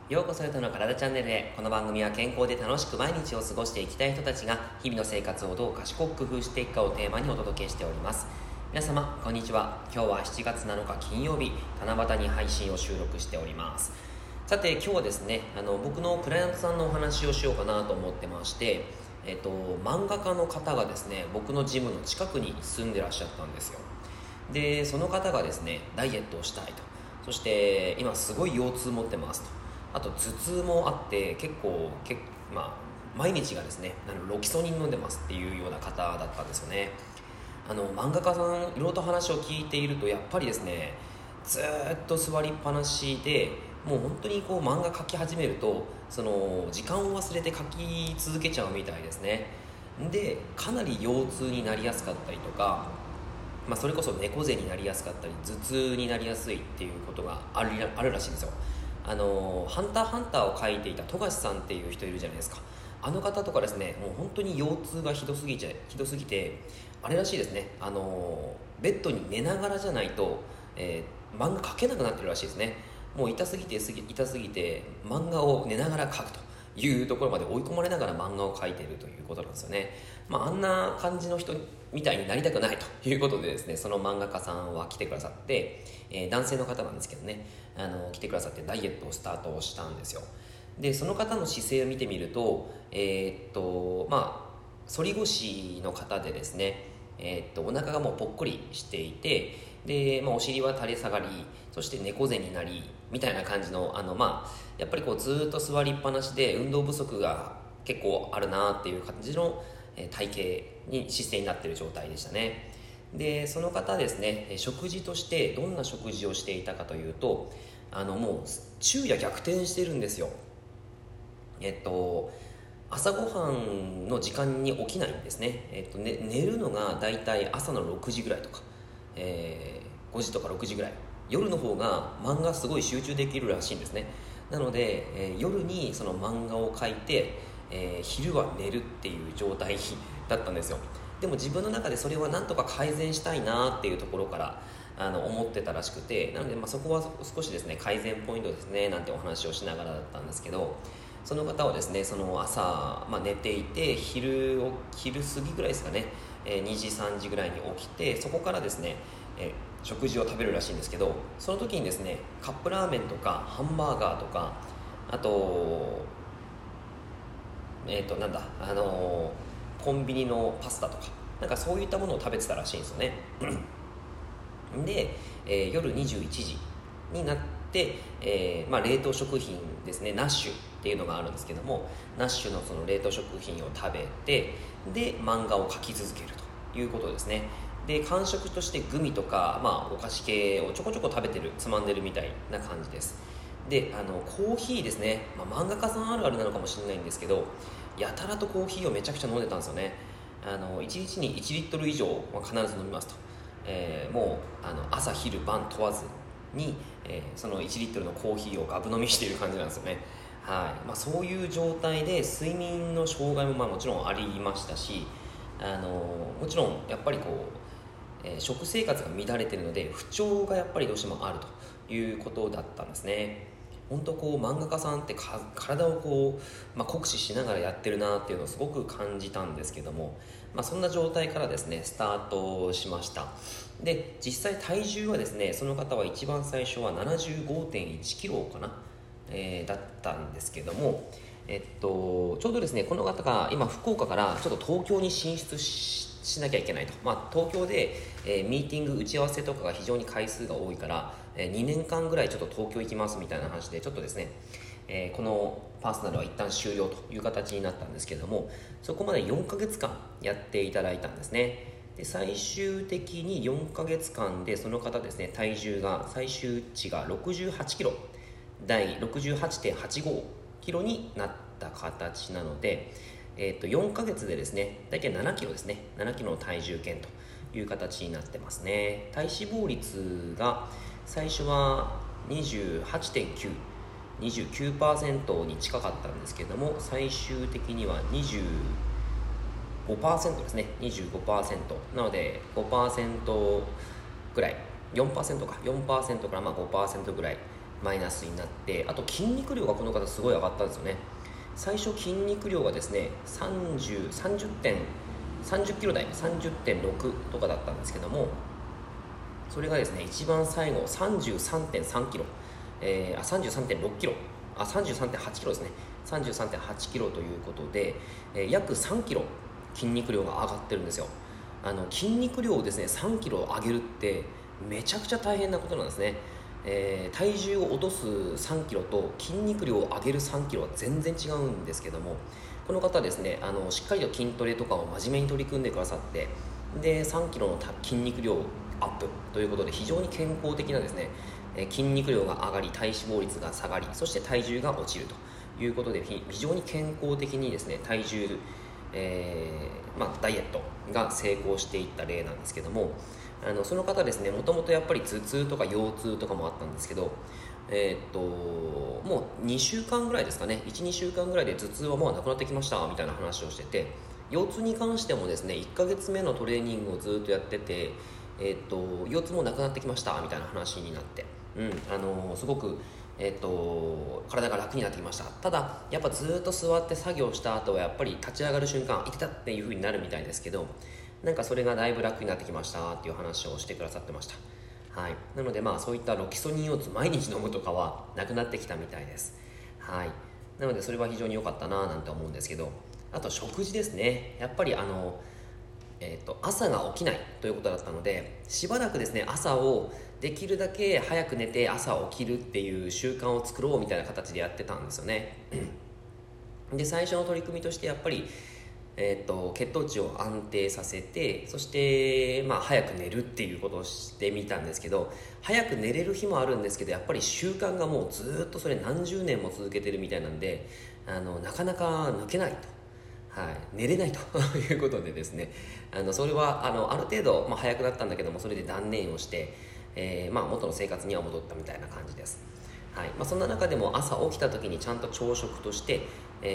ようこそヨタの体チャンネルへ。この番組は健康で楽しく毎日を過ごしていきたい人たちが日々の生活をどう賢く工夫していくかをテーマにお届けしております。皆様こんにちは。今日は7月7日金曜日、七夕に配信を収録しております。さて今日はですね、僕のクライアントさんのお話をしようかなと思ってまして、漫画家の方がですね、僕のジムの近くに住んでらっしゃったんですよ。でその方がですね、ダイエットをしたいと、そして今すごい腰痛持ってますと、あと頭痛もあって毎日がですねロキソニン飲んでますっていうような方だったんですよね。漫画家さんいろいろと話を聞いていると、やっぱりですねずっと座りっぱなしで、もう本当に漫画描き始めるとその時間を忘れて描き続けちゃうみたいですね。でかなり腰痛になりやすかったりとか、それこそ猫背になりやすかったり頭痛になりやすいっていうことがあるらしいんですよ。ハンターハンターを描いていた富樫さんっていう人いるじゃないですか。あの方とかですね、もう本当に腰痛がひどすぎて、あれらしいですね、ベッドに寝ながらじゃないと、漫画描けなくなってるらしいですね。もう痛すぎて漫画を寝ながら描くというところまで追い込まれながら漫画を描いているということなんですよね。あんな感じの人みたいになりたくないということでですね、その漫画家さんは来てくださって、男性の方なんですけどね、来てくださってダイエットをスタートをしたんですよ。でその方の姿勢を見てみると、反り腰の方でですね、お腹がもうぽっこりしていて、で、お尻は垂れ下がり、そして猫背になりみたいな感じのやっぱりずっと座りっぱなしで運動不足が結構あるなっていう感じの体型姿勢になっている状態でしたね。でその方ですね、食事としてどんな食事をしていたかというと、もう昼夜逆転してるんですよ。朝ごはんの時間に起きないんですね。寝るのがだいたい朝の6時ぐらいとか、5時とか6時ぐらい。夜の方が漫画すごい集中できるらしいんですね。なので、夜にその漫画を描いて、昼は寝るっていう状態だったんですよ。でも自分の中でそれはなんとか改善したいなっていうところから思ってたらしくて、なのでそこは少しですね改善ポイントですねなんてお話をしながらだったんですけど、その方はですね、その朝、寝ていて昼過ぎぐらいですかね、2時3時ぐらいに起きて、そこからですね、食事を食べるらしいんですけど、その時にですねカップラーメンとかハンバーガーとか、あとコンビニのパスタとかそういったものを食べてたらしいんですよね。で、夜21時になって、冷凍食品ですね、ナッシュっていうのがあるんですけども、ナッシュのその冷凍食品を食べて、で漫画を描き続けるということですね。で間食としてグミとか、お菓子系をちょこちょこ食べてる、つまんでるみたいな感じです。でコーヒーですね、漫画家さんあるあるなのかもしれないんですけど、やたらとコーヒーをめちゃくちゃ飲んでたんですよね。1日に1リットル以上は必ず飲みますと、もう朝昼晩問わずに、その1リットルのコーヒーをガブ飲みしている感じなんですよね。はい。そういう状態で睡眠の障害ももちろんありましたし、もちろんやっぱり食生活が乱れているので不調がやっぱりどうしてもあるということだったんですね。本当漫画家さんって体を酷使しながらやってるなっていうのをすごく感じたんですけども、そんな状態からですねスタートしました。で実際体重はですね、その方は一番最初は 75.1 キロかな、だったんですけども、ちょうどですねこの方が今福岡からちょっと東京に進出しなきゃいけないと、東京で、ミーティング打ち合わせとかが非常に回数が多いから、2年間ぐらいちょっと東京行きますみたいな話でちょっとですね、このパーソナルは一旦終了という形になったんですけれども、そこまで4ヶ月間やっていただいたんですね。で最終的に4ヶ月間でその方ですね、体重が最終値が68キロ、第 68.85 キロになった形なので、4ヶ月でですね大体7キロですね、7キロの体重減という形になってますね。体脂肪率が最初は 28.9、29% に近かったんですけども、最終的には25% ですね。 25% なので 5% ぐらい、4% か、4% から5% ぐらいマイナスになって、あと筋肉量がこの方すごい上がったんですよね。最初筋肉量がですね30キロ台 30.6 とかだったんですけども、それがですね一番最後 33.3 キロ、33.6キロ33.8キロですね。33.8キロということで、約3キロ筋肉量が上がってるんですよ。筋肉量をですね3キロ上げるってめちゃくちゃ大変なことなんですね。体重を落とす3キロと筋肉量を上げる3キロは全然違うんですけども、この方はですねしっかりと筋トレとかを真面目に取り組んでくださって、で3キロの筋肉量アップということで非常に健康的なですね、筋肉量が上がり体脂肪率が下がり、そして体重が落ちるということで非常に健康的にですね体重、ダイエットが成功していった例なんですけども、その方ですねもともとやっぱり頭痛とか腰痛とかもあったんですけど、もう2週間ぐらいですかね、 1,2 週間ぐらいで頭痛はもうなくなってきましたみたいな話をしてて、腰痛に関してもですね1ヶ月目のトレーニングをずっとやってて、腰痛もなくなってきましたみたいな話になって、すごく、体が楽になってきました。ただやっぱずっと座って作業した後はやっぱり立ち上がる瞬間いてたっていう風になるみたいですけど、なんかそれがだいぶ楽になってきましたっていう話をしてくださってました。はい、なのでそういったロキソニンを毎日飲むとかはなくなってきたみたいです。はい、なのでそれは非常に良かったななんて思うんですけど、あと食事ですね。やっぱり朝が起きないということだったので、しばらくですね朝をできるだけ早く寝て朝起きるっていう習慣を作ろうみたいな形でやってたんですよね。で最初の取り組みとしてやっぱり血糖値を安定させて、そして、早く寝るっていうことをしてみたんですけど、早く寝れる日もあるんですけど、やっぱり習慣がもうずっとそれ何十年も続けてるみたいなんで、なかなか抜けないと、寝れないということでですね、それはある程度、早くなったんだけども、それで断念をして、元の生活には戻ったみたいな感じです。そんな中でも朝起きた時にちゃんと朝食として、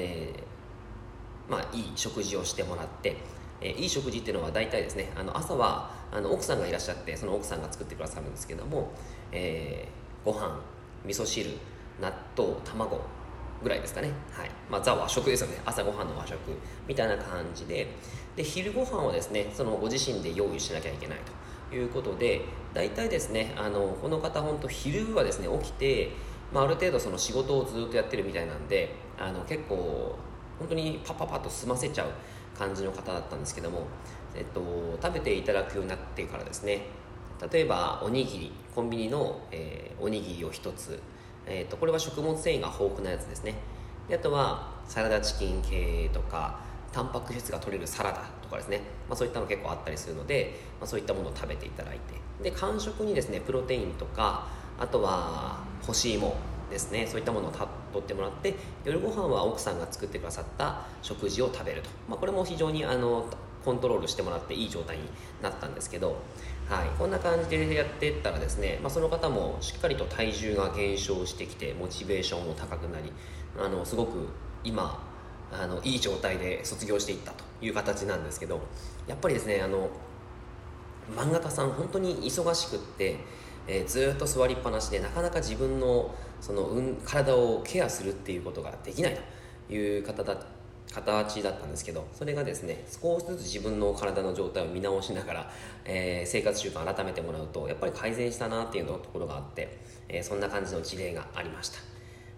いい食事をしてもらって、いい食事っていうのは大体ですね朝は奥さんがいらっしゃって、その奥さんが作ってくださるんですけども、ご飯、味噌汁、納豆、卵ぐらいですかね。ザ和食ですよね。朝ごはんの和食みたいな感じで、昼ご飯をですねそのご自身で用意しなきゃいけないということで、大体ですねこの方本当昼はですね起きて、ある程度その仕事をずっとやってるみたいなんで、結構本当にパッパッと済ませちゃう感じの方だったんですけども、食べていただくようになってからですね、例えばおにぎり、コンビニの、おにぎりを一つ、これは食物繊維が豊富なやつですね。であとはサラダチキン系とかタンパク質が取れるサラダとかですね、そういったの結構あったりするので、そういったものを食べていただいて、で間食にですねプロテインとか、あとは干し芋ですね、そういったものを取ってもらって、夜ご飯は奥さんが作ってくださった食事を食べると、これも非常にコントロールしてもらっていい状態になったんですけど、こんな感じでやっていったらですね、その方もしっかりと体重が減少してきて、モチベーションも高くなり、すごく今いい状態で卒業していったという形なんですけど、やっぱりですね漫画家さん本当に忙しくって、ずっと座りっぱなしでなかなか自分の体をケアするっていうことができないという形だったんですけど、それがですね少しずつ自分の体の状態を見直しながら、生活習慣を改めてもらうとやっぱり改善したなっていうところがあって、そんな感じの事例がありました。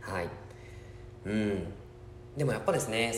でもやっぱですね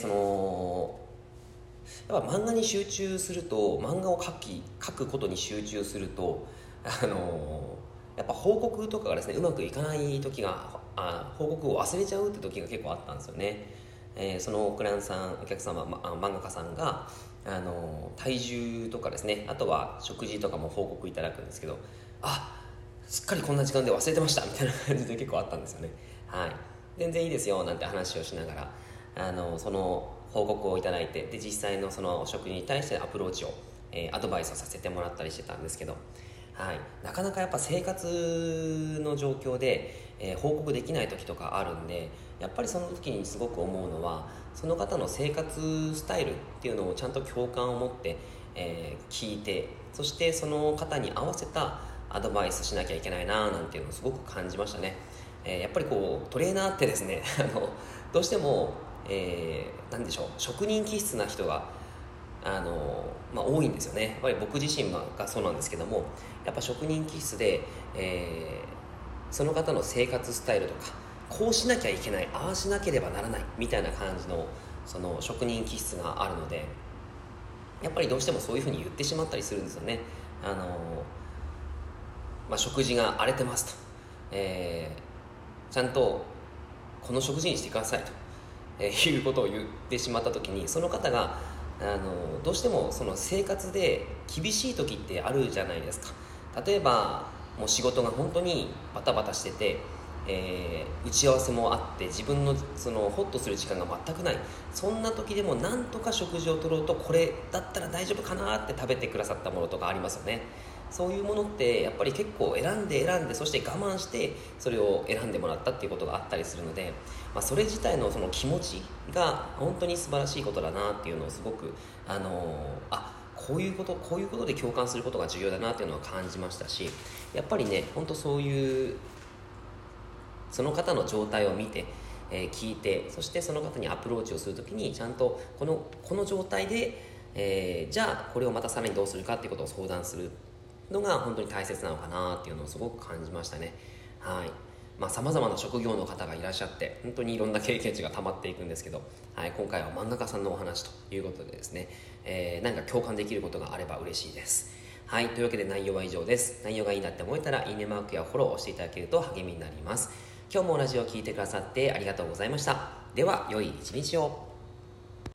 やっぱ漫画に集中すると、漫画を書くことに集中するとやっぱ報告とかがですねうまくいかない時が、報告を忘れちゃうって時が結構あったんですよね。そのお客様、漫画家さんが体重とかですね、あとは食事とかも報告いただくんですけど、すっかりこんな時間で忘れてましたみたいな感じで結構あったんですよね。全然いいですよなんて話をしながらその報告をいただいて、で実際のその食事に対してアプローチを、アドバイスをさせてもらったりしてたんですけど、なかなかやっぱ生活の状況で、報告できない時とかあるんで、やっぱりその時にすごく思うのは、その方の生活スタイルっていうのをちゃんと共感を持って、聞いて、そしてその方に合わせたアドバイスしなきゃいけないななんていうのをすごく感じましたね。 やっぱりこうトレーナーってですねどうしても、なんでしょう、職人気質な人が多いんですよね。やっぱり僕自身がそうなんですけども、やっぱ職人気質で、その方の生活スタイルとか、こうしなきゃいけない、ああしなければならないみたいな感じのその職人気質があるので、やっぱりどうしてもそういうふうに言ってしまったりするんですよね。食事が荒れてますと、ちゃんとこの食事にしてくださいと、いうことを言ってしまった時に、その方がどうしてもその生活で厳しい時ってあるじゃないですか。例えばもう仕事が本当にバタバタしてて、打ち合わせもあって自分のそのホッとする時間が全くない、そんな時でもなんとか食事を取ろうと、これだったら大丈夫かなって食べてくださったものとかありますよね。そういうものってやっぱり結構選んでそして我慢してそれを選んでもらったっていうことがあったりするので、それ自体のその気持ちが本当に素晴らしいことだなっていうのをすごくこういうことで共感することが重要だなっていうのは感じましたし、やっぱりね、本当そういうその方の状態を見て、聞いて、そしてその方にアプローチをするときにちゃんとこの状態で、じゃあこれをまたさらにどうするかっていうことを相談するのが本当に大切なのかなっていうのをすごく感じましたね。はい。様々な職業の方がいらっしゃって本当にいろんな経験値が溜まっていくんですけど、はい、今回は漫画家さんのお話ということでですね、何か共感できることがあれば嬉しいです。はい、というわけで内容は以上です。内容がいいなって思えたらいいねマークやフォローをしていただけると励みになります。今日もラジオを聞いてくださってありがとうございました。では良い一日を。